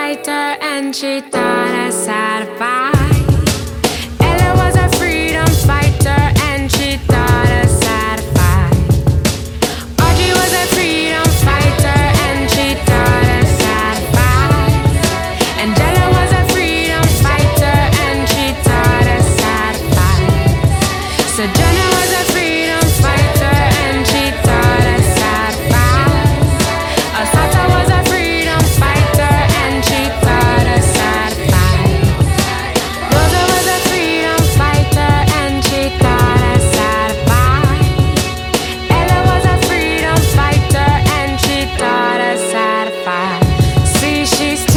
fighter and she taught us how to fight. Ella was a freedom fighter and she taught us how to fight. Audrey was a freedom fighter and she taught us how to fight. Angela was a freedom fighter and she taught us how to fight. So Jenna was a freedom fighter and she taught us how to fight. Asata was a freedom fighter and she taught us how to fight. Rosa was a freedom fighter and she taught us how to fight. Ella was a freedom fighter and she taught us how to fight. See, she's